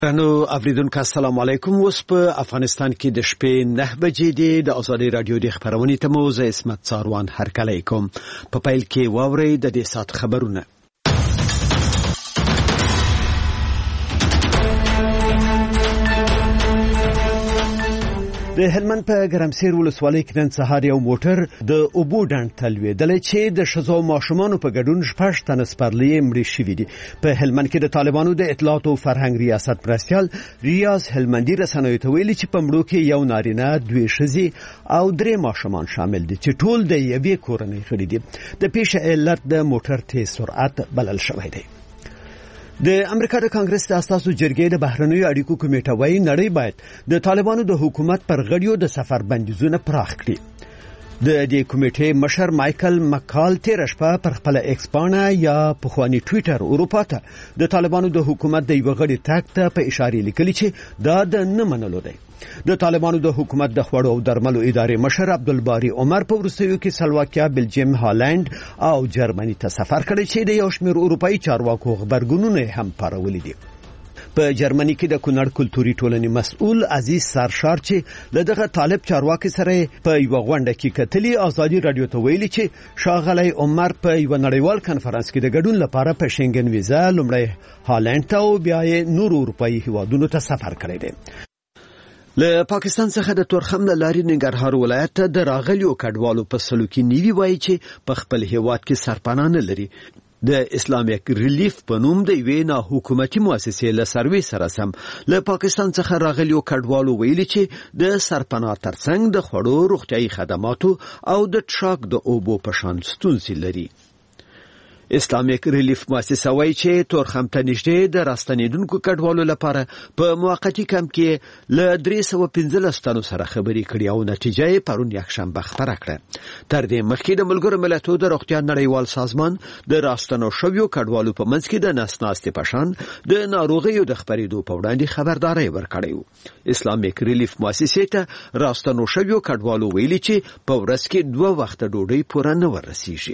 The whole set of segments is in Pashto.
رانو اوریدونکو السلام علیکم. اوس په افغانستان کې د شپې 9 بجې دی. د ازادي رادیو د خبرونې ته مو زه اسمت څاروان هرکلی کوم. په پیل کې واورئ د دې سات خبرونه. د هلمند په ګرمسیر ولسوالۍ کې نن سهار یو موټر د اوبو ډنډ ته لوېدلی چې د ښځو او ماشومانو په ګډون 6 تنه سپرلي مړي شوي دي. په هلمند کې د طالبانو د اطلاعات او فرهنګ ریاست مرستیال ریاض هلمندي رسنیو ته ویلي چې په مړو کې یو نارینه، 2 ښځې او 3 ماشومان شامل دي چې ټول د یوې کورنۍ غړي دي. د پیښې علت د موټر تیز سرعت بلل شوی دی. د امریکا د کانګرس د اساسو جرګې د بهرنیو اړیکو کمیټه وايي نړۍ باید د طالبانو د حکومت پر غړیو د سفر بندیزونه پراخ کړي. د دې کمیټې مشر مایکل مکال تیر شپه پر خپل ایکس پاڼه یا پخوانی ټوئیټر اروپا ته د طالبانو د حکومت د یو غړي تګ ته په اشاره لیکلي چې دا د نه منلو دی. د طالبانو د حکومت د خوړو او درملو ادارې مشر عبدالباری عمر په وروستیو کې سلواکیا، بلجیم، هالند او جرمني ته سفر کړی چې د یو شمېر اروپایي چارواکو خبرګونونه هم پارولي دي. په جرمني کې د کونړ کلتوري ټولنې مسؤل عزیز سرشار چې له دغه طالب چارواکي سره په یو غونډه کې کتلي ازادي رادیو ته ویلي چې شاغلی عمر په یو نړیوال کنفرانس کې د ګډون لپاره په شنګن ویزا لومړی هالند ته او بیا یې نور اروپایي هیوادونو ته سفر کړی دی. له پاکستان څخه د تورخم له لارې ننګرهار ولایت ته د راغلیو کډوالو په سلوکي نیوي وایي چې په خپل هیواد کې سرپناه نه لري. د اسلامیک ریلیف په نوم د یوې نه حکومتي مؤسسې له سروې سره سم له پاکستان څخه راغلیو کډوالو ویلي چې د سرپناه ترڅنګ د خوړو، روغتیايي خدماتو او د ټراک د اوبو په شان ستونزې لري. اسلامیک ریلیف مؤسسه وایي چې تورخم ته نږدې د راستنیدونکو کډوالو لپاره په موقتی کمپ کې له 315 تنو سره خبرې کړې او نتیجه یې پرون یکشنبه خبره کړه. تر دې مخکې د ملګرو ملتونو د روغتیا نړیوال سازمان د راستنو شویو کډوالو په منځ کې د نسناستې په شان د ناروغیو د خپرېدو په وړاندې خبرداري ورکړې و. اسلامیک ریلیف مؤسسې ته راستنو شویو کډوالو ویلي چې په ورځ کې 2 وخته ډوډۍ پوره نه ورسیږي.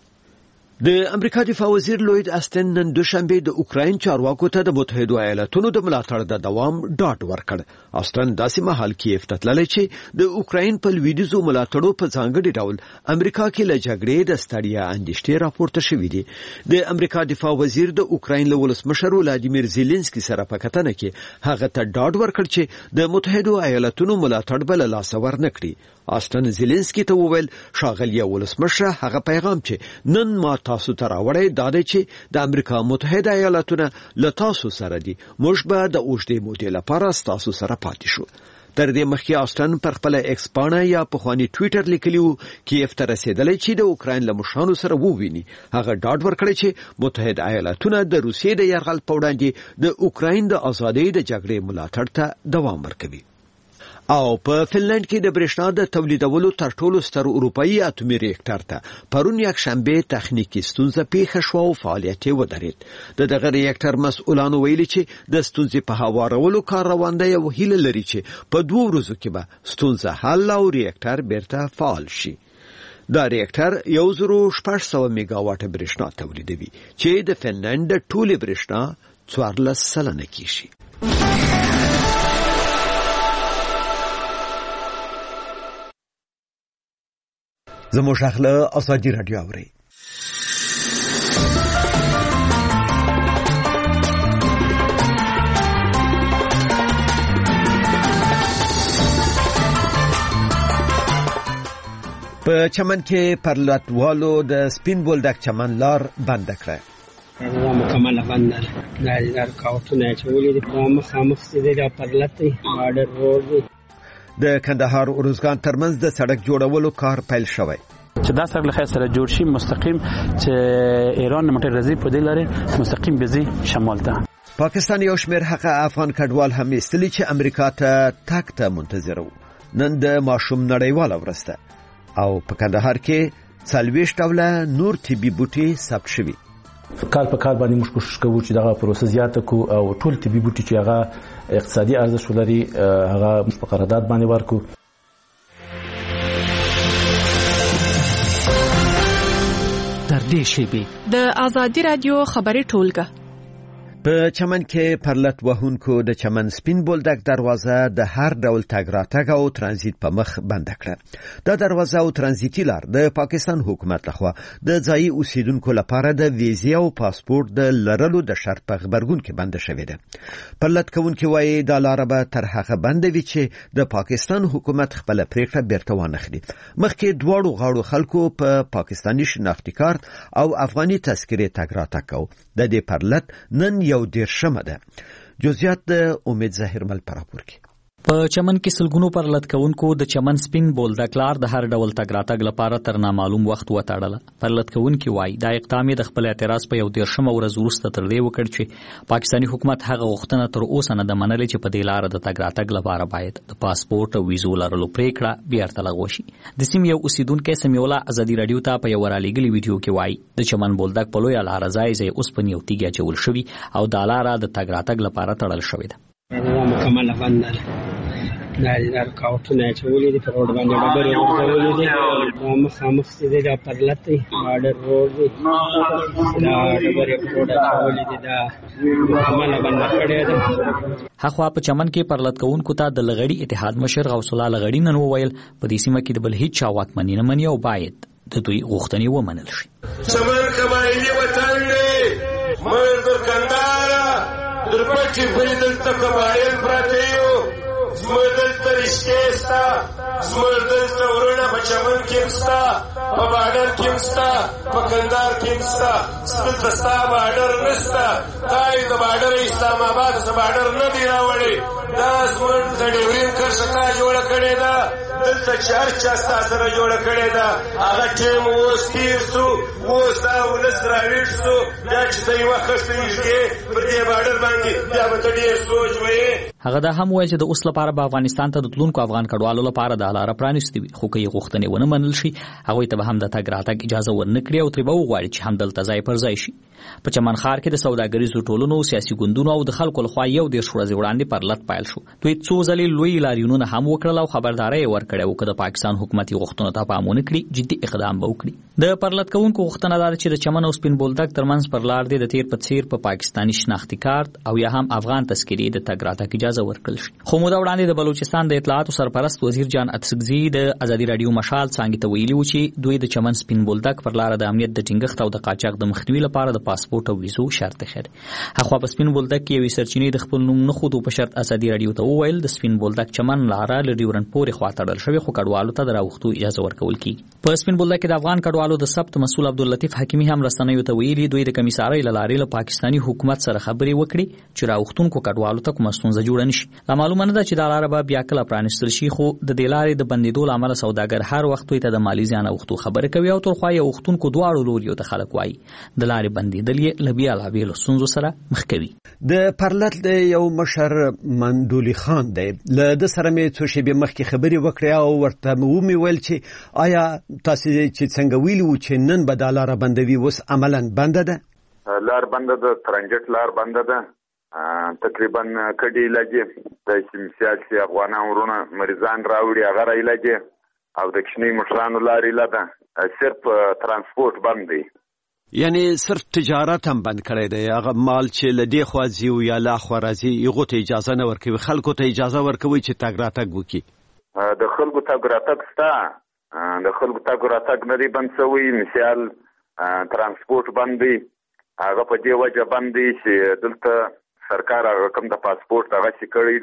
د امریکا دفاع وزیر لوید استن نن دوشنبه د اوکراین چارواکو ته د متحده ایالاتونو د ملاتړ د دوام ډاډ ورکړ. استن داسې مهال کیف ته تللی چې د اوکراین په لویدیځو ملاتړو په ځانګړي ډول امریکا کې له جګړې د ستړیا اندېښنې راپورته شوې دي. د امریکا دفاع وزیر د اوکراین له ولسمشر ولادیمیر زيلنسکي سره په کتنه کې هغه ته ډاډ ورکړ چې د متحده ایالاتونو ملاتړ بل لاس ور نه کړي. استن زيلنسکي ته وویل شاغلی ولسمشر هغه پیغام چې نن ما تاسو ته راوړی دا دی چې د امریکا متحده ایالاتونه له تاسو سره دي. موږ به د اوږدې مودې لپاره تاسو سره پاتې شو. تر دې مخکې استن پر خپل ایکس پاڼه یا پخوانی ټوئیټر لیکلی و کیف ته رسیدلی چې د اوکراین له مشرانو سره وویني. هغه ډاډ ورکړی چې متحده ایالاتونه د روسیې د یرغل په وړاندې د اوکراین د ازادۍ د جګړې ملاتړ ته دوام ورکوي. او په فنلند کې د برېښنا د تولیدولو تر ټولو ستر اروپایي اتومي ریاکټر ته پرون یکشنبه تخنیکی ستونزه پیښه شوه او فعالیت یې ودرېد. دغه ریاکټر مسؤلانو ویلي چې د ستونزې په هوارولو کار روان دی او هیله لري چې په 2 ورځو کې به ستونزه حل او ریاکټر بیرته فعال شي. دا ریاکټر 1600 میگاواټ برېښنا تولیدوي چې د فنلند د ټولې برېښنا 14% کیږي. زموږ اخله ازادي رادیو اوري. په چمن کې پر لټوالو د سپین بولدک چمن لار بند کړه. دا مکمل بند ده. دا کاوتونه چې ولې د مخامخ سیده پر لټي بارډر روډ د کندهار اروزګان ترمنځ د سړک جوړولو کار پیل شوی چې دا سړک له سره جوړ شي مستقیم چې ایران موټر رزي په دې لارې مستقیم بيزي شمال ته. پاکستان یو شمېر حق افغان کډوال هم استلی چې امریکا ته تک ته منتظر وو. نن د ماشوم نړیواله ورسته او په کندهار کې 40 ډوله نور طبي بوټي ثبت شوي. کال په کال باندې موږ کوشش کوو چې دغه پروسه زیاته کو او ټول طبي بوټي چې هغه اقتصادي ارزښت لري هغه موږ په قرارداد باندې ورکو. تر دې شی د ازادي رادیو خبري ټولګه په چمن کې پرلط وهونکو د چمن سپین بولدک دروازه د هر ډول تګ راتګ او ترانزیت په مخ بند کړه. دا دروازه او ترانزیتي لار د پاکستان حکومت لخوا د ځایي اوسیدونکو لپاره د ویزې او پاسپورت د لرلو د شرط په خبرګون کې بند شوې ده. پرلط کوونکي وایي دا لار به تر هغه بند وي چې د پاکستان حکومت خپل پریکړه بیرته وانخلي. مخکې دواړو غاړو خلکو په پاکستاني شناختی کارت او افغاني تذکرې تګ راتګ کوي. د دې پرلط نن یو ډیر شمه ده. جزئیات د امید ظاهر مل پراپور کې. په چمن کې سلګونو پرلط کوونکو د چمن سپین بولدک لار د هر ډول تګ راتګ لپاره تر نامعلوم وخت وتاړله. پرلط کوونکي وایي دا اقدام د خپل اعتراض په یو دیرشمه ورځ وروسته تر دې وکړ چې پاکستاني حکومت هغه غوښتنه تر اوسه نه ده منلې چې په دې لار د تګ راتګ لپاره باید د پاسپورت او ویزو لرلو پریکړه بیرته لغوه شي. د سیمې یو اوسیدونکی سمیولا ازادي رادیو ته په یو رالیږلي ویډیو کې وایي د چمن بولدک په لویه لار ځای اوس په یو تیږه اچول شوي او دا لار د تګ راتګ لپاره تړل شوې ده. مکمل بندر دار کاوټونه چولې دي په روډ باندې ډبرې ورغولې دي مخامخ دې دا پرلط بارډر روډ دی دا ډبرې په روډ چولې دي دا مکمل بندر کړی دی. هغه په چمن کې پرلط کوونکو ته د لغړی اتحاد مشر غوث الله لغړی نن وویل په دې سیمه کې د بل هیڅ چا واکمني نه مني او باید د دوی غوښتنې ومنل شي. چمن قبایلی وطن دی مر درکندار درپچی بریدل تکبایل پراتیو زمردل ترشکیستا زمردل تورونه په چمن کېمستا په بارډر کېمستا په کندار کېمستا ستاستا بارډر نستا دای د بارډر اسلام آباد څخه بارډر نه دی راوړی دا زمرد د ډیورین کرښه جوړ کړی دا دلته چار چاستا سره جوړ کړی دا هغه ټیم اوس تیر سو اوس دا ولس راویښ سو دا چې د یو وخت نږدې پر دې بارډر باندې بیا به ډېر سوچ وایي. هغه دا هم وایي چې د اوس لپاره به افغانستان ته د تلونکو افغان کډوالو لپاره د لاره پرانیستې وي خو که یې غوښتنې ونه منل شي هغوی ته به هم د تګ راتګ اجازه ورنه کړي او ترې به وغواړي چې همدلته ځای پر ځای شي. په چمن ښار کې د سوداګریزو ټولنو سیاسي ګوندونو او د خلکو لخوا یو 10 ورځې وړاندې پرلط پیل شو. دوی څو ځلې لوی لاریونونه هم وکړل او خبرداری یې ورکړې او که د پاکستان حکومت یې غوښتنو ته پام ونه کړي جدي اقدام به وکړي. د پرلط کوونکو غوښتنه دا ده چې د چمن او سپین بولدک ترمنځ پر لار دی د تیر په څیر په پاکستاني شناختی کارت او یا هم افغان تذکرې د تګ راتګ اجازه ورکړل شي. خو موده وړاندې د بلوچستان د اطلاعاتو سرپرست وزیر جان اتسګزي د ازادي رادیو مشال څنګه ته ویلي و چې دوی د چمن سپین بولدک پر لار د امنیت د ټینګښت او د قاچاق د مخنیوي لپاره د پاسپورت او ویزو شرط خېږي. هغه په سپین بولدک کې یوې سرچینې د خپل نوم نه خودو په شرط ازادي رادیو ته وویل د سپین بولدک چمن لاره له ډیورنډ پورې خوا تړل شوې خو کډوالو ته د راوښتو اجازه ورکول کیږي. په سپین بولدک کې د افغان کډوالو د ثبت مسؤل عبداللطیف حکیمي هم رسنیو ته ویلي دوی د کمیسارۍ له لارې له پاکستاني حکومت سره خبرې وکړي چې راوښتونکو کډوالو ته کومه ستونزه جوړه نشي. لا معلومه نه ده چې دا لاره به بیا کله پرانیستل شي خو د دې لارې د بندېدو له امله سوداګر هر وخت دوی ته د مالي زیان اوښتو خبرې کوي او ترخوا یې اوښتونکو دواړو لوریو ته خلک وایي د لارې بندېدل یې له بېلابېلو ستونزو سره مخ کوي. د پرلط د یو مشر مندولي خان دی له د سره مې څو شېبې مخکې خبرې وکړې او ورته مې وویل چې آیا تاسو چې څنګه ویلي وو چې نن به دا لاره بندوي اوس عملاً بنده ده؟ لار بنده ده، ترنجټ لار بنده ده. تقریبا کډي لګي د سیاسي افغانان ورونه مریضان راوړي هغه را لګي او د کشنی مشرانو لارې لده صرف ترانسپورت بند دی. یعنی صرف تجارت هم بند کړی دی. هغه مال چې له دې خوا ځي او یا لا خوا راځي هغو ته اجازه نه ورکوي. خلکو ته اجازه ورکوي چې تګ راتګ وکړي. د خلکو تګ راتګ شته، د خلکو تګ راتګ نه دی بند شوی. مثال ترانسپورت بند دی، هغه په دې وجه بند دی چې دلته سرکار هغه کوم د پاسپورت هغه چې کړی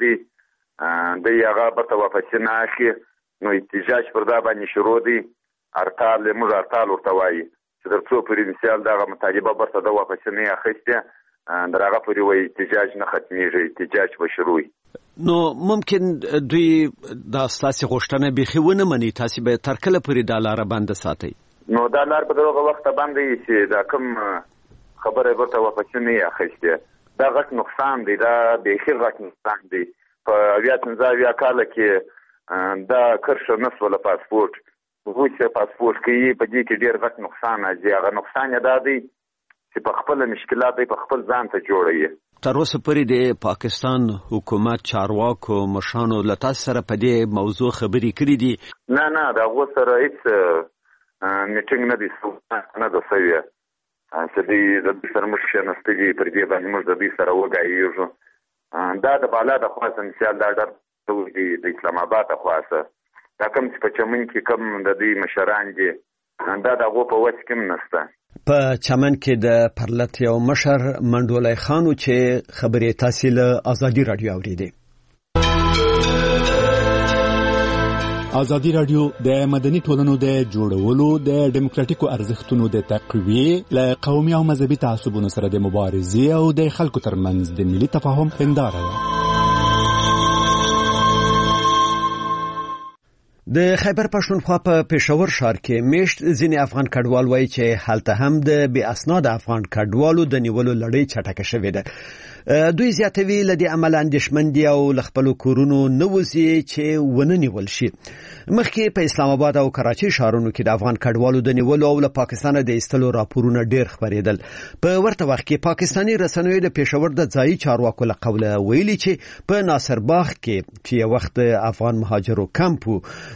دی دی هغه به ته واپسې نه اخلي. نو احتجاج پر دا باندې شروع دی. هړتال موږ هړتال ورته وایي چې تر څو پورې مثال دغه مطالبه برته د واپسې نه اخیستې در هغه پورې وایي احتجاج نه ختمېږي، احتجاج به شروع وي. نو ممکن دوی دا ستاسې غوښتنه بیخي ونه مني، تاسې به تر کله پورې دا لاره بنده ساتئ؟ نو دا لار په دغه وخته بنده وي چې دا کوم خبره برته واپسې نه اخیستې. دا غټ نقصان دی، دا بیخي غټ نقصان دی. په 2015 کال کې دا کرښه نه شوله پاسپورت روسیه پاسپورت کې په دې کې ډېر غټ نقصان راځي. هغه نقصان یې دا دی چې په خپل مشکلات په خپل ځان ته جوړوي. تر اوسه پورې د پاکستان حکومت چارواکو مشرانو له تاسو سره په دې موضوع خبرې کړې دي؟ نه د هغو سره هېڅ میټینګ نه دی نه ده شوی. چې د سره موږ کښېنستلي پر دې باندې موږ د دوی سره وګایېږو. دا د بالا د خوا څخه مثال دا ډېر دی د اسلام آباد د خوا څخه دا کوم چې په چمن کې کوم د دوی مشران دي دا د هغو په وس کې هم نشته. په چمن کې د پرلت یو مشر منډولی خان چې خبرې تاسې له ازادي راډیو اورېدې. ازادي راډیو د مدني ټولنو د جوړولو د ډیموکراټیکو ارزښتونو د تقویې له قومي او مذهبي تعصبونو سره د مبارزې او د خلکو ترمنځ د ملي تفاهم هنداره ده. د خیبر پښتونخوا په پېښور ښار کې میشت ځینې افغان کډوال وایي چې هلته هم د بې اسناده افغان کډوالو د نیولو لړۍ چټکه شوې ده. دوی زیاتوي له دې امله اندېښمن دي او له خپلو کورونو نه وځي چې ونه نیول شي. مخکې په اسلام آباد او کراچۍ ښارونو کې د افغان کډوالو د نیولو او له پاکستانه د ایستلو راپورونه ډېر خپرېدل. په ورته وخت کې پاکستاني رسنیو د پېښور د ځایي چارواکو له قوله ویلي چې په ناصر باغ کې چې یو وخت افغان مهاجرو کمپ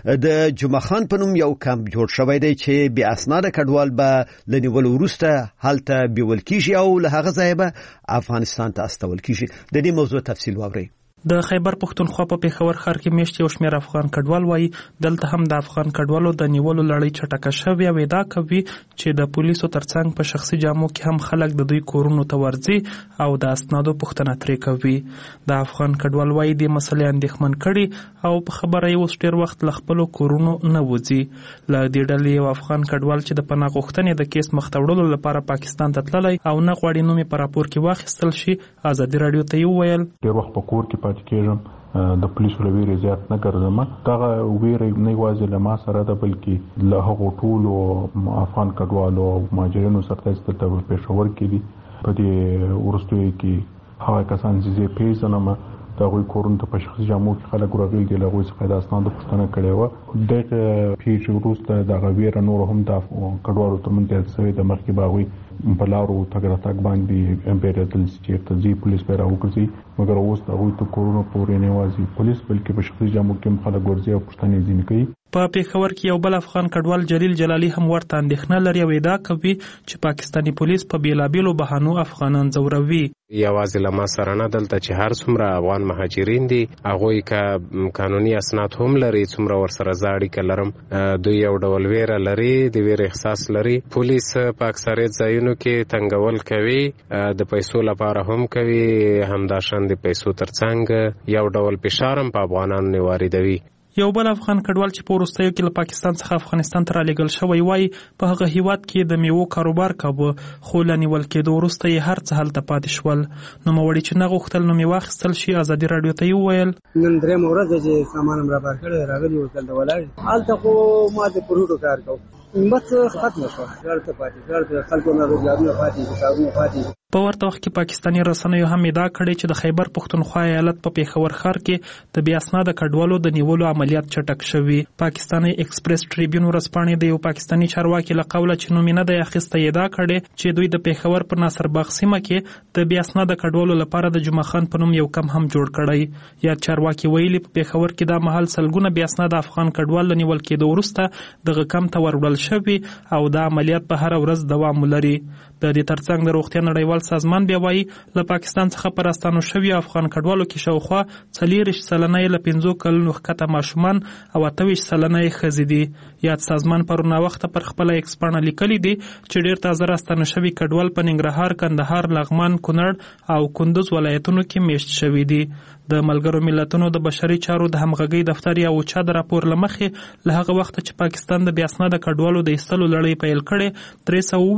د جمعه خان په نوم یو کمپ جوړ شوی دی چې بې اسناده کډوال به له نیولو وروسته هلته بیول کیږي او له هغه ځایه به افغانستان ته استول کیږي. د دې موضوع تفصیل واورئ. د خیبر پښتونخوا په پېښور ښار کې میشت یو شمېر افغان کډوال وایي دلته هم د افغان کډوالو د نیولو لړۍ چټکه شوې او ادعا کوي چې د پولیسو ترڅنګ په شخصي جامو کې هم خلک د دوی کورونو ته ورځي او د اسنادو پوښتنه ترې کوي. د افغان کډوال وایي د مسلې اندېښمن کړي او په خبره یې اوس ډېر وخت له خپلو کورونو نه وځي. له دې ډلې یو افغان کډوال چې د پناه غوښتنې د کیس مخته وړلو لپاره پاکستان ته تللی او نه غواړي نوم یې په راپور کې واخیستل شي ازادي راډیو ته یې وویل ډېر وخت په کور کې پاتې کېږم د پولیسو له ویرې زیات نه ګرځم. دغه ویرې نه یوازې له ما سره ده بلکې له هغو ټولو افغان کډوالو او مهاجرینو سره چې دلته په پېښور کې دي. په دې وروستیو کې هغه کسان چې زه پېژنم د هغوی کورونو ته په شخصي جامو کې خلک راغلي دي له هغوی څخه د اسنادو پوښتنه کړې وه. دغه پیښې وروسته دغه ویره نور هم د کډوالو ترمنځ زیاته شوې ده. مخکې به هغوی په لارو تګ راتګ باندې بیرېدل چې چېرته ځي پولیس به راوګرځي مګر اوس د هغوی ته کورونو پورې نه یوازې پولیس بلکې په شخصي جامو کې هم خلک ورځي او پوښتنې ځینې کوي. په پېښور کې یو بل افغان کډوال جلیل جلالي هم ورته اندېښنه لري او ادعا کوي چې پاکستاني پولیس په بیلابیلو بهانو افغانان ځوروي. یوازې له ما سره نه دلته چې هر څومره افغان مهاجرین دي هغوی که قانوني اسناد هم لري څومره ورسره زه اړیکه لرم دوی یو ډول ویره لري د ویرې احساس لري. پولیس په اکثریت ځایونو کې تنګول کوي د پیسو لپاره هم کوي همداشان د پیسو ترڅنګ یو ډول فشار هم په افغانانو نه واردوي. یو بل افغان کډوال چې په وروستیو کې له پاکستان څخه افغانستان ته رالیږل شوی وایي په هغه هیواد کې د میوو کاروبار کاوه خو له نیول کېدو وروسته یې هر څه هلته پاتې شول. نوموړي چې نه غوښتل نوم یې واخیستل شي ازادي راډیو ته یې وویل نن درېیمه ورځ ده چې سامان هم رابار کړی راغلي وو دلته ولاړ هلته خو ما د پروډو کار کوو بس ختمه شوه ښار ته پاتې خلکو نه روزګارونه پاتې کارونه پاتې. په ورته وخت کې پاکستاني رسنیو هم ادعا کړې چې د خیبر پښتونخوا ایالت په پېښور ښار کې د بې اسناده کډوالو د نیولو عملیات چټک شوي. پاکستاني ایکسپریس ټریبیون ورځپاڼې د یو پاکستاني چارواکي له قوله چې نوم یې نه دی اخیستی ادعا کړې چې دوی د پېښور په ناصر باغ سیمه کې د بې اسناده کډوالو لپاره د جمعه خان په نوم یو کم هم جوړ کړی. یاد چارواکي ویلي په پېښور کې دا مهال سلګونه بې اسناده افغان کډوال له نیول کېدو وروسته دغه کم ته وروړل شوي او دا عملیات به هره ورځ دوام ولري. د دې ترڅنګ د روغتیا نړیوال سازمان بیا وایي له پاکستان څخه په راستانو شوي افغان کډوالو کې شاوخوا 40 سلنه یې له 5 کلونو ښکته ماشومان او 28 سلنه یې ښځې دي. یاد سازمان پرون ناوخته پر خپله ایکس پاڼه لیکلي دي چې ډېر تازه راستانه شوي کډوال په ننګرهار، کندهار، لغمان، کونړ او کندوز ولایتونو کې میشت شوي دي. د ملګرو ملتونو د بشري چارو د همغږۍ دفتر یا اوچا د راپور له مخې له هغه وخته چې پاکستان د بې اسناده کډوالو د ایستلو لړۍ پیل کړې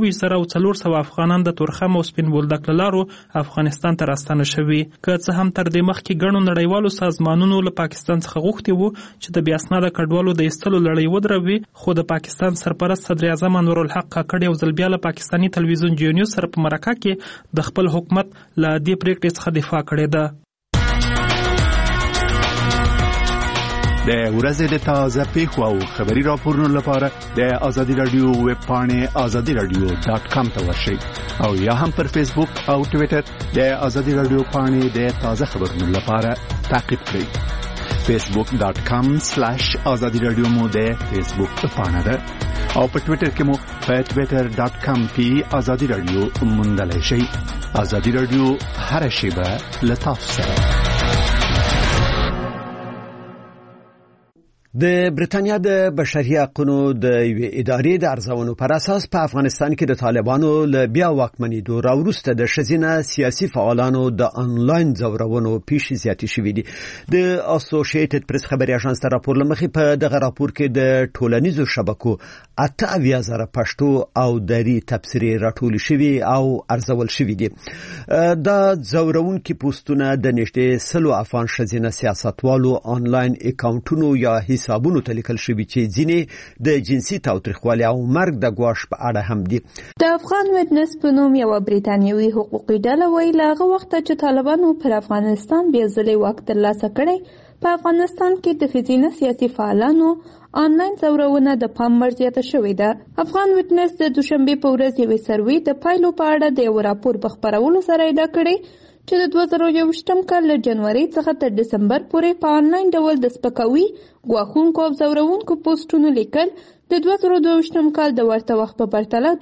320,400 افغانان د تورخم او سپین بولدک له لارو افغانستان ته راستانه شوي. که څه هم تر دې مخکې ګڼو نړیوالو سازمانونو له پاکستان څخه غوښتي وو چې د بې اسناده کډوالو د ایستلو لړۍ ودروي خو د پاکستان سرپرست صدر اعظم انورالحق کاکړ یو ځل بیا له پاکستاني تلویزیون جیو نیوز سره په مرکه کې د خپل حکومت له دې پریکړې څخه دفاع کړې ده. د ورځې د تازه پیښو او خبري راپورونو لپاره د ازادي رادیو ویب پاڼې azadiradio.com ته ورشئ او یا هم پر فیسبوک او ټوئیټر د ازادي رادیو پاڼې د تازه خبرونو لپاره تعقیب کړئ. facebook.com/azadiradio مو د فیسبوک پاڼه ده او په ټوئیټر کې مو په twitter.com کې ازادي رادیو موندلای شئ. ازادي رادیو هر شیبه له تاسو سره. د برېټانیا د بشري حقوقو د یوې ادارې د ارزونو پر اساس په افغانستان کې د طالبانو له بیا واکمنېدو راوروسته د ښځینه سیاسي فعالانو د انلاین ځورونو پیښې زیاتې شوې دي. د اسوسییټډ پریس خبري اژانس ته راپور لمخې په دغه راپور کې د ټولنیزو شبکو 88,000 پښتو او دري تبصرې راټول شوي او ارزول شوي دي. دا ځورونکي پوسټونه د نږدې 100 افغان ښځینه سیاستوالو انلاین اکاونټونو یا حسابونو ته لیکل شوي چې ځینې د جنسي تاوتریخوالي او مرګ د ګواښ په اړه هم دي. د افغان ویټنس په نوم یو بریتانیوي حقوقي ډله وایي له هغه وخته چې طالبانو پر افغانستان بیا ځلې واک ترلاسه کړی، په افغانستان کې د ښځینه سیاسي فعالانو آنلاین ځورونه د پام وړ زیاته شوې ده. افغان ویټنس د دوشنبې په ورځ یوې سروې د پایلو په اړه د یو راپور په خپرولو سره ادعا کړې چې د 2021 کال له جنوري څخه تر ډسمبر پورې په آنلاین ډول د سپکاوي، ګواښونکو او ځورونکو پوسټونو لیکل د 2022 کال د ورته وخت په پرتله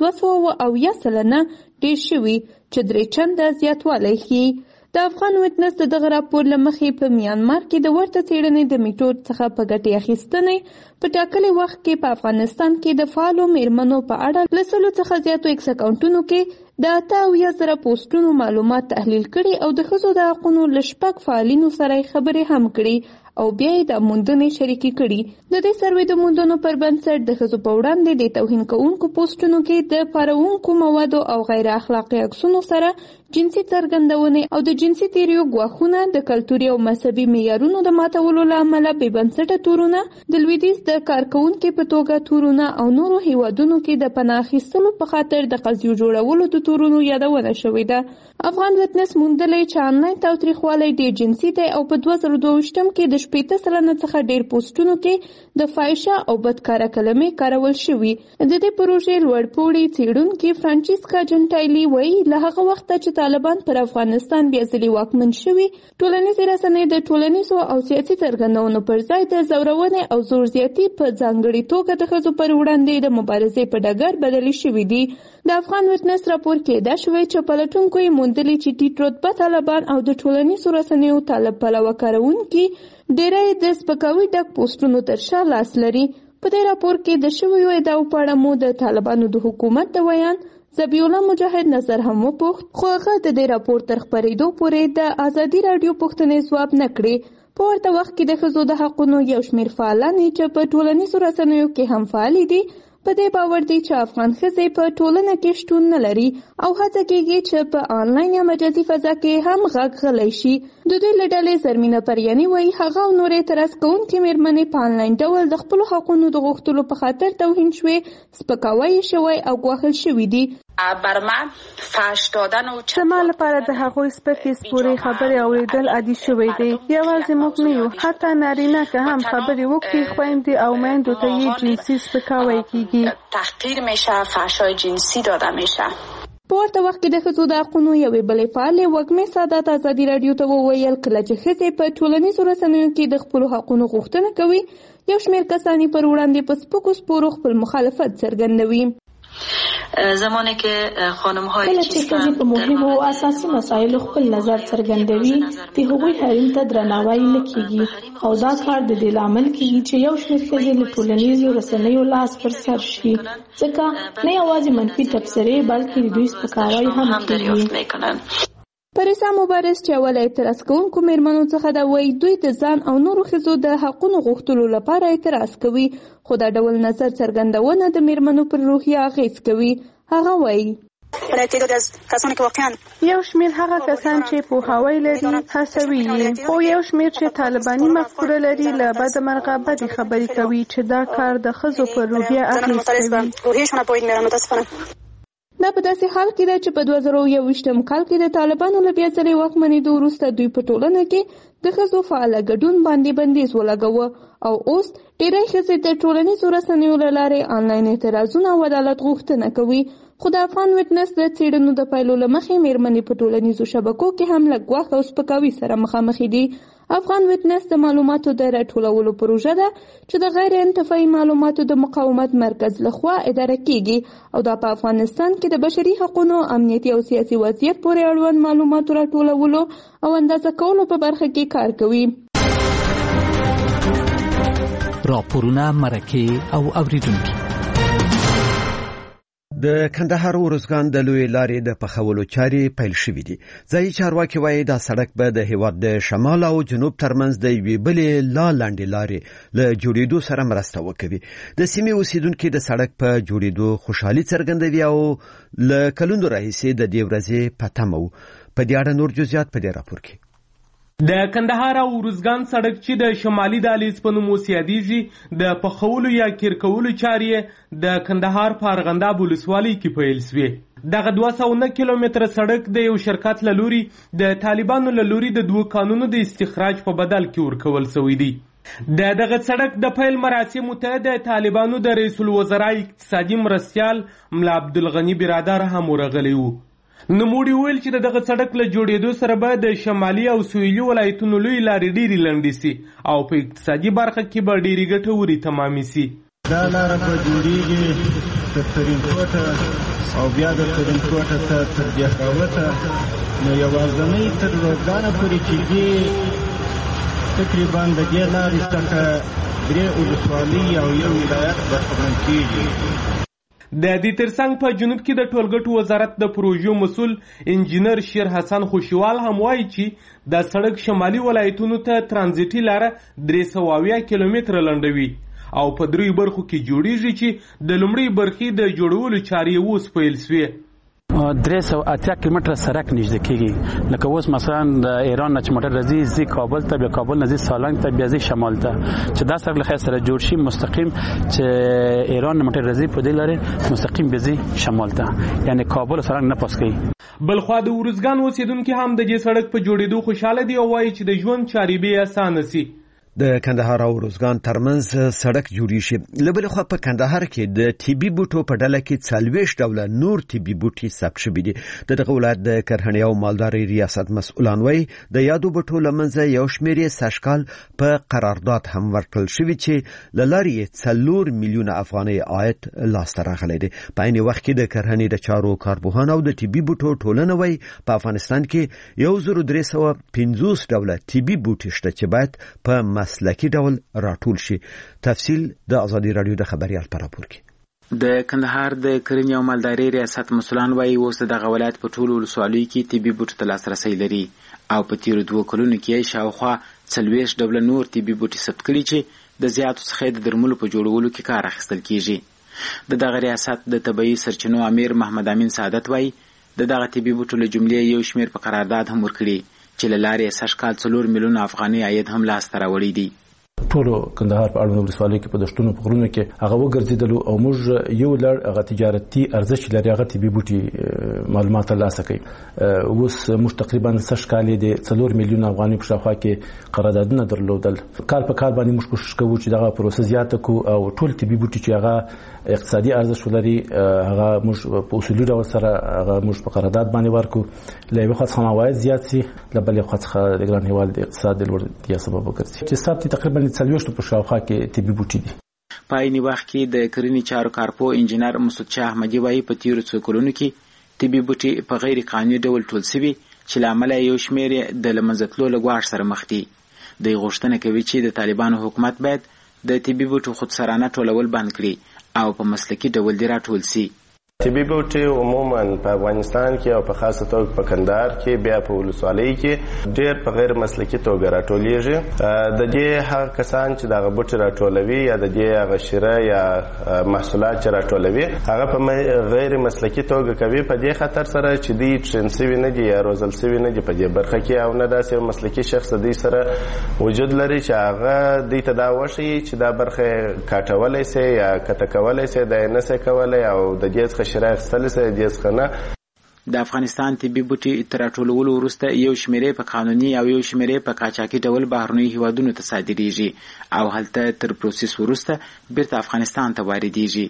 270% ډېر شوي چې 3 چنده زیاتوالی ښیي. د افغان ویټنس د دغه راپور له مخې په میانمار کې د ورته څېړنې د میټود څخه په ګټې اخیستنې په ټاکلي وخت کې په افغانستان کې د فعالو میرمنو په اړه له 100 څخه زیاتو ایکس اکاونټونو کې د 88,000 پوسټونو معلومات تحلیل کړي او د ښځو د حقونو له 6 فعالینو سره خبرې هم کړي او بیا یې د موندنې شریکې کړي. د دې سروې د موندنو پر بنسټ د ښځو په وړاندې د توهین کوونکو پوسټونو کې د پاروونکو موادو او غیر اخلاقي عکسونو سره جنسي څرګندونې او د جنسي تیریو ګواښونه، د کلتوري او مذهبي معیارونو د ماتولو له امله بې بنسټه تورونه، د لویدیځ د کارکوونکي په توګه تورونه او نورو هیوادونو کې د پناه اخیستلو په خاطر د قضیو جوړولو د تورونو یادونه شوې ده. افغان ویټنس موندلی چې آنلاین تاوتریخوالی ډېر جنسي دی او په 2022 کې د 60% څخه ډېر پوسټونو کې د فاحشه او بدکاره کلمې کارول شوي. د دې پروژې لوړپوړي څېړونکي فرانچیسکا جنټایلي وایي له هغه وخته چې طالبان پر افغانستان بیا ځلې واکمن شوي، ټولنیزې رسنۍ د ټولنیزو او سیاسي څرګندونو پر ځای د ځورونې او زور زیاتي په ځانګړې توګه د ښځو پر وړاندې د مبارزې په ډګر بدلې شوي دي. د افغان ویټنس راپور کې ادعا شوې چې پلټونکو یې موندلي چې ټیټ رتبه طالبان او د ټولنیزو رسنیو طالب پلوه کاروونکي ډېری د سپکاوي ډک پوسټونو تر شا لاس لري. په دې راپور کې د شویو ادعاو په اړه مو د طالبانو د حکومت د ویان ذبیح الله مجاهد نظر هم وپوښت، خو هغه د دې راپور تر خپرېدو پورې د ازادي راډیو پوښتنې ځواب نه کړې. په ورته وخت کې د ښځو د حقونو یو شمېر فعالانې چې په ټولنیزو رسنیو کې هم فعالې دي په دې باور دي چې افغان ښځې په ټولنه کې شتون نه لري او هڅه کېږي چې په آنلاین یا مجازي فضا کې هم غږ غلی شي. د دوی له ډلې زرمینه پریاني وایي هغه او نورې اعتراض کوونکې میرمنې په آنلاین ډول د خپلو حقونو د غوښتلو په خاطر توهین شوې، سپکاوی شوی او ګواښل شوي دي. بر من فحش دادن و زما لپاره د هغوی سپکې سپورې خبرې اوریدل عادي شوی دی. یوازې موږ نه یو، حتی نارینه که هم خبرې وکړي خویندې او میندو ته یې جنسي سپکاوی کیږي، تحقیر میشه، فحشای جنسی داده میشه. په ورته وخت کې د ښځو د حقونو یوې بلې فعالې وږمې سادات ازادي راډیو ته وویل کله چې ښځې په ټولنیزو رسنیو کې د خپلو حقونو غوښتنه کوي، یو شمېر کسان یې پر وړاندې په سپکو سپورو خپل مخالفت څرګندوي. زمانه که خانم‌های کله چې ښځې په مهمو او اساسي مسایلو خپل نظر څرګندوي د هغوی حریم ته درناوی نه کیږي او دا کار د دې لامل کیږي چې یو شمېر ښځې له ټولنیزو رسنیو لاس پر سر شي، ځکه نه یوازې منفي تبصرې بلکې د دوی سپکاوی هم کیږي. پریسا مبارز چې اول اعتراض کوونکو میرمنو څخه دا وایي دوی د ځان او نورو ښځو د حقونو غوښتلو لپاره اعتراض کوي، خو دا ډول نظر څرګندونه د میرمنو پر روحیه اغېز کوي. هغه وایي یو شمېر هغه کسان چې پوهاوی لري هڅوي یې، خو یو شمېر چې طالباني مفکوره لري له بده مرغه بدې خبرې کوي چې دا کار د ښځو پر روحیه اغېز کوي. دا په داسې حال کې ده چې په 2021 کال کې د طالبانو له بیا ځلې واکمنېدو وروسته دوی په ټولنه کې د ښځو فعاله ګډون باندې بندیز ولګاوه او اوس ډېری ښځې د ټولنیزو رسنیو له لارې آنلاین اعتراضونه او عدالت غوښتنه کوي. خو د افغان ویټنس د څېړنو د پایلو له مخې میرمنې په ټولنیزو شبکو کې هم له ګواښ او سپکاوي سره مخامخ دي. افغان ویټنس د معلوماتو د راټولولو پروژه ده چې د غیر انتفاعي معلوماتو د مقاومت مرکز لخوا اداره کیږي او دا په افغانستان کې د بشري حقوقو، امنیتي او سیاسي وضعیت پورې اړوند معلوماتو راټولولو او اندازه کولو په برخه کې کار کوي. راپورونه، مرکې او اوریدونکي. د کندهار ورزګان د لوی لارې د پخولو چارې پیل شوې دي. ځایي چارواکي وایي دا سړک به د هیواد د شمال او جنوب ترمنځ د یوې بلې لاندې لارې له جوړېدو سره مرسته وکوي. د سیمې اوسیدونکي د سړک په جوړېدو خوشحالي څرګندوي او له کلونو راهیسې د دې ورځې په تمه وو. په دې اړه نور جزئیات په دې راپور کې. د کندهار او ورزګان سړک چې د شمالي دهلیز په نوم یادیږي د پخولو یا کیر کولو چارې د کندهار په ارغنداب ولسوالۍ کې پیل شوې. دغه 209 کیلومتره سړک د یو شرکت له لوري د طالبانو له لوري د 2 قانونو د استخراج په بدل کې ورکول شوی دی. د دغه سړک د پیل مراسمو ته د طالبانو د رئیس الوزرا اقتصادي مرستیال ملا عبدالغنی برادر هم ورغلی وو. نوموړي ویل چې دغه سړک له جوړېدو سره به د شمالي او سویلي ولایتونو لوی لارې ډېرې لنډې سي او په اقتصادي برخه کې به ډېرې ګټورې تمامې سي. دا لاره به جوړېږي تر ترینکوټه او بیا د ترینکوټه ته تر بیاکاوته، نو یوازنۍ تر روزګانه پورې چې دې تقریبا د دې لارې څخه 3 ولسوالۍ او 1 ولایت برخمن کېږي. د دې ترڅنګ په جنوب کې د ټولګټو وزارت د پروژو مسؤل انجینر شیر حسن خوشیوال هم وایي چې د سړک شمالي ولایتونو ته ترانزیتي لاره 320 کیلومتره لنډوي او په 3 برخو کې جوړیږي چې د لومړۍ برخې د جوړولو چارې اوس پیل شوې. 380 کیلومتره سړک نږدې کېږي. لکه اوس مثلا د ایران نه چې موټر راځي زی کابل ته، بیا کابل نه زی سالنګ ته، بیا زی شمال ته، چې دا سړک له خیر سره جوړ شي مستقیم چې ایران نه موټر راځي په دې لارې مستقیم به زی شمال ته، یعنی کابل سالنګ نه پاس کوي. بلخوا د ورزګان اوسیدونکي هم د دې سړک په جوړېدو خوشاله دي او وایي چې د ژوند چارې به اسانه سي. د کندهار او ورزګان ترمنځ سړک جوړی شي. لبل خو په کندهار کې د طبي بوټو په ډله کې 40 ډوله نور طبي بوټي ثبت شوي دي. دغه ولایت د کرهڼې او مالدارۍ ریاست مسؤلان وایي د یادو بوټو لمنځه یو شمېر سږکال په قرارداد هم ورکړل شوی چې له لارې 4 میلیونه افغانۍ عاید لاسته راغلی دی. په عین وخت کې د کرهڼې د چارو کارپوهان او د طبي بوټو ټولنه وایي په افغانستان کې 1350 ډوله طبي بوټي شته چې باید په مسلکی ډول راټول شي. تفصیل د ازادي رادیو د خبريال پر راپور کې. د کندهار د کرنې او مالدارۍ ریاست مسؤلان وایي اوس دغه ولایت په ټولو ولسوالیو کې طبي بوټو ته لاسرسی لري او په تیرو 2 کلونو کې شاوخوا 40 ډوله نور طبي بوټي ثبت کړي چې د زیاتو څخه د درملو په جوړولو کې کار اخیستل کیږي. د دغه ریاست د طبي سرچینو امیر محمد امین سعادت وایي د دغه طبي بوټو له جملې یو شمېر په قرارداد هم ورکړي چې له لارې سږکال 4 میلیونه افغانۍ عاید هم لاسته راوړی دی. ټولو کندهار په اړوند ولسوالۍ کې په دشتونو په غرونو کې هغه وګرځیدلو او موږ یو لړ هغه تجارتي ارزښت لري هغه طبي بوټي معلومات ترلاسه کړي. اوس موږ تقریبا سږکال د 4 میلیونه افغانۍ په شاوخوا کې قراردادونه درلودل. کال په کال باندې موږ کوشش کوو چې دغه پروسه زیاته کو او ټول طبي بوټي چې هغه اقتصادي ارزښت لري هغه موږ په اصولي ډول سره هغه موږ په قرارداد باندې ورکو. له یو خاص عواید زیات سي، له بل خاص د ګران هیواد د اقتصاد د لوړتیا سبب وګرځي چې ثابت تقریبا 40 په شاوخوا کې طبي بوټي دي. په عین وخت کې د کرنې چارو کارپو انجینر مسعود شاه احمدي وایي په تیرو 2 کلونو کې طبي بوټي په غیر قانوني ډول ټول شوي چې له امله یو شمېر د له منځه تلو له ګواښ سره مخ دي. دوی غوښتنه کوي چې د طالبانو حکومت باید د طبي بوټو خودسرانه ټولول بند کړي او په مسلکي ډول دې راټول سي. طبي بوټي عموما په افغانستان کې او په خاصه توګه په کندهار کې بیا په ولسوالۍ کې ډېر په غیر مسلکي توګه راټولیږي. د دې هغه کسان چې دغه بوټي راټولوي یا د دې هغه شیره یا محصولات چې راټولوي هغه په غیر مسلکي توګه کوي په دې خاطر سره چې دوی ټرین سوي نه دي یا روزل سوي نه دي په دې برخه کې او نه داسې یو مسلکي شخص دوی سره وجود لري چې هغه دوی ته دا وښیي چې دا برخه کاټولی سي یا کته کولی سي دا یې نه سي کولی او د دې څخه شرایط ستل سي دې څخه نه. د افغانستان طبي بوټي تر راټولولو وروسته یو شمېرې په قانوني او یو شمېرې په قاچاقي ډول بهرنیو هیوادونو ته صادریږي او هلته تر پروسس وروسته بیرته افغانستان ته واردیږي.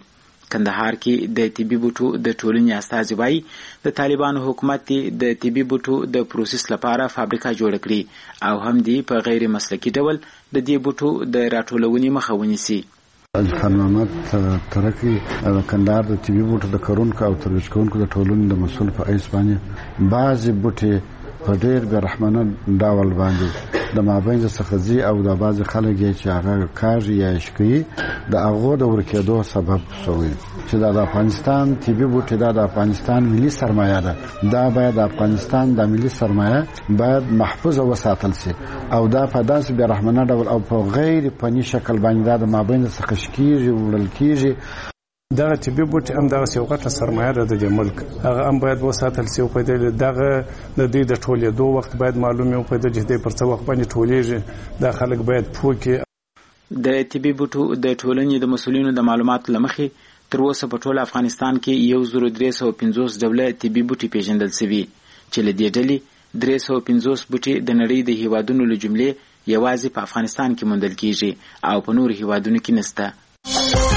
کندهار کې د طبي بوټو د ټولنې استازي وایي د طالبانو حکومت د طبي بوټو د پروسس لپاره فابریکه جوړ کړي او هم دی په غیر مسلکي ډول د دې بوټو د راټولونې مخه ونیسي. خان محمد ترکی کندهار د طبي بوټو د کرونکو او ترویج کوونکو د ټولنې د مسؤل په ایس باندې بعضې بوټي په ډېر بېرحمانه ډول باندې د مابین څخه ځي او د بعضې خلک یې چې هغه کاږي یا یې شکوي د هغو د ورکېدو سبب شوی چې دا د افغانستان طبي بوټي دا د افغانستان ملي سرمایه ده. دا باید د افغانستان د ملي سرمایه باید محفوظ وساتل شي او دا په داسې بېرحمانه ډول او په غیر فني شکل باندې دا د مابین څخه شکېږي وړل کېږي. دغه طبي بوټي هم دغه یو غټه سرمایه ده د ملک، هغه هم باید وساتل شي او په دغه د دې د ټولېدو وخت باید معلومه او په دې پر څه وخت باندې ټولېږي دا خلک باید پوه کړي. د طبي بوټو د ټولنې د مسؤلینو د معلوماتو لمخې تر اوسه په ټول افغانستان کې 1350 ډوله طبي بوټي پیژندل شوي چې له دې ډلې 350 بوټي د نړۍ د هیوادونو له جملې یوازې په افغانستان کې موندل کیږي او په نورو هیوادونو کې نشته.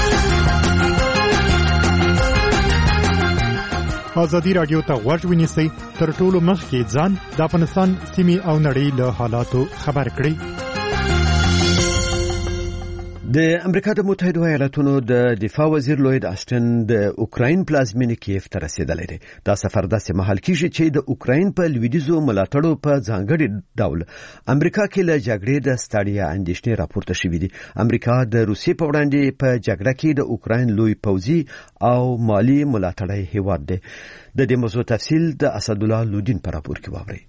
ازادي راډیو ته غوږ ونیسئ تر ټولو مخکې ځان د افغانستان سیمې او نړۍ له حالاتو خبر کړئ. د امریکا د متحده ایالاتونو د دفاع وزیر لوید آسټن د اوکراین پلازمینې کیف ته رسیدلی دی. دا سفر داسې مهال کیږي چې د اوکراین په لویدیځو ملاتړو په ځانګړي ډول امریکا کې له جګړې د ستړیا اندېښنې راپورته شوې دي. امریکا د روسیې په وړاندې په جګړه کې د اوکراین لوی پوځي او مالی ملاتړی هیواد دی. د دې موضوع تفصیل د اسدالله لودین په راپور کې واورئ.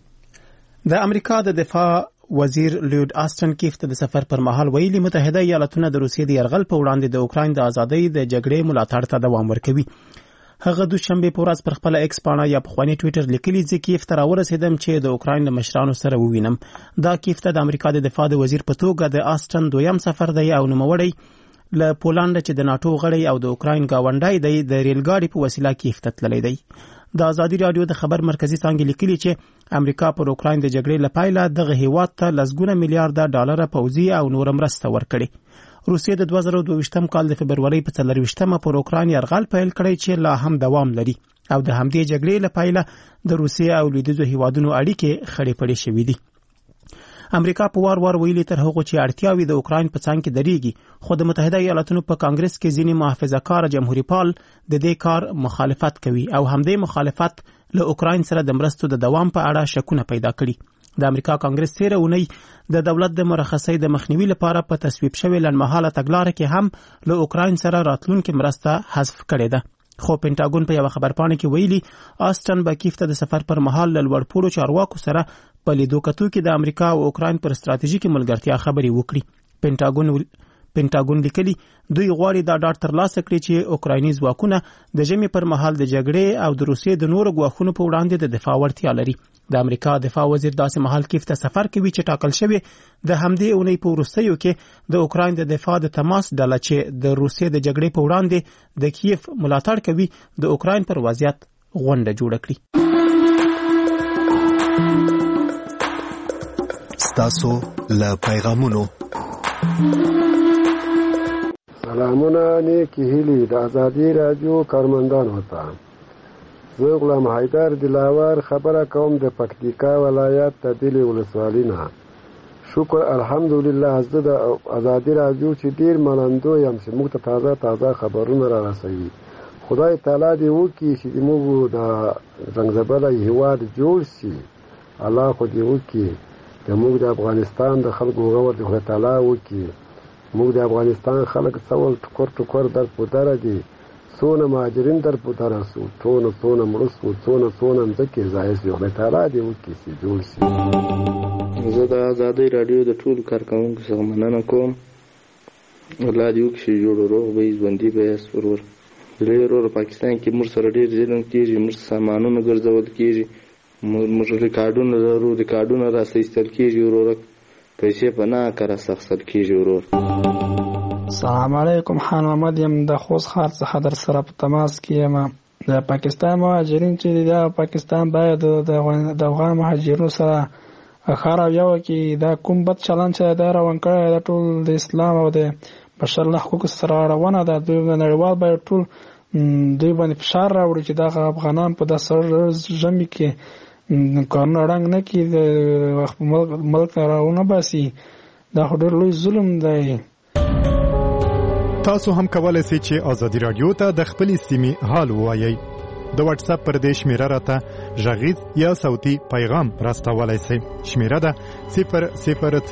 د امریکا د دفاع وزیر لوید آسټن کیف ته د سفر پر مهال ویلي متحده ایالاتونه د روسیې د یرغل په وړاندې د اوکراین د ازادۍ د جګړې ملاتړ ته دوام ورکوي. هغه دوشنبه په ورځ پر خپل ایکس پاڼه یا پخوانی ټویټر لیکلي چې کیف ته راورسېدم چې د اوکراین له مشرانو سره ووینم. دا کیف ته د امریکا د دفاع د وزیر په توګه د آسټن دویم سفر دی او نوموړی له پولند چې د ناتو غړی او د اوکراین گاونډی دی د ریلګاډي په وسیله کیف ته تللی دی. د ازادي راډیو د خبر مرکزی څانګې لیکلي چې امریکا پر اوکراین د جګړې لپاره دغه هیواد ته لسګونه میلیارډ ډالر پوځي او نور مرسته ورکړي. روسیې د 2022م کال د فبرورۍ په 24مه پر اوکراین یرغل پیل کړی چې لا هم دوام لري او د همدې جګړې لپاره د روسیې او لویدیځو هیوادونو اړیکې خړې پړې شوې دي. امریکا په وار ویلي تر هغه چې اړتیاوي د اوکراین په څنګ کې درېږي، خو د متحده ایالاتونو په کانګرس کې ځینې محافظه‌کار جمهوریت پال د دې کار مخالفت کوي او همدې مخالفت له اوکراین سره د مرستو د دوام په اړه شکونه پیدا کړي. د امریکا کانګرس تیره اونۍ د دولت د مرخصۍ د مخنیوي لپاره په تصویب شوی لنډمهاله تګلاره کې هم له اوکراین سره راتلونکې مرسته حذف کړې ده. خو پینټاګون په یو خبرپاڼه کې ویلي آسټن به کیف ته د سفر پر مهال له لوړپوړو چارواکو سره په لیدو کتو کې د امریکا او اوکراین پر ستراتیژیکي ملګرتیا خبرې وکړي. پینټاګون لیکلي دوی غواړي دا ډاډ ترلاسه کړي چې اوکرایني ځواکونه د ژمي پر مهال د جګړې او د روسیې د نورو ګواښونو په وړاندې د دفاع وړتیا لري. د امریکا دفاع وزیر داسې مهال کیف ته سفر کوي چې ټاکل شوی د همدې اونۍ په وروستیو کې د اوکراین د دفاع د تماس ډله چې د روسیې د جګړې په وړاندې د کیف ملاتړ کوي د اوکراین پر وضعیت غونډه جوړه کړي. ستاسو له پیغامونو سلامونه نیکی هیلی د ازادي رادیو کارمندانو ته. زه غلام حیدر دلاور خبره کوم د پکتیکا ولایت د دلې ولسوالۍ نه. شکر الحمدلله زه د ازادي رادیو چې ډیر منندوی یم چې موږ ته تازه خبرونه را رسوي. خدای تعالی دې وکړي چې موږ د زنګزبله هیواد جوړ شي. الله خو دې وکړي د موږ د افغانستان د خلکو غور دې خدای تعالی وکړي. موږ د افغانستان خلک څول ټکر در په دره دي، څونه مهاجرین در په دره سو، څونه مړه سو، څونه مځکې ضایع سوې. خدای تعالی دې وکړي چې جوړ شي. زه د ازادۍ راډیو د ټولو کارکوونکو څخه مننه کوم. الله دې وکړي چې جوړ روغ به یې، ژوندي به یاست ورور. درې ورور پاکستان کې موږ سره ډېر ظلم کېږي، موږ سامانونه ګرځول کېږي، موږ ریکارډونه لرو، ریکارډونه راسته ایستل کېږي وروره، پیسې په ناکه راسته اخیستل کېږي ورور. السلام علیکم، خان محمد یم د خوست ښار څخه در سره په تماس کې یم. د پاکستان مهاجرین چې دي د پاکستان باید د افغان مهاجرینو سره ښه رویه وکړي. دا کوم بد چلند چې دا روان کړی دا ټول د اسلام او د بشر له حقوقو سره اړونه ده. دوی د نړیوال باید ټول دوی باندې فشار راوړي چې دغه افغانان په داسې ژمي کې کارونه ړنګ نه کړي، د ملک راونه باسي. دا خو ډېر لوی ظلم دی. تاسو هم کولای شئ چې ازادي رادیو ته د خپلې سیمې حال ووایئ. د واتس اپ پر دې شمیره راته غږیز یا صوتي پیغام راستولای شئ. شمیره ده 003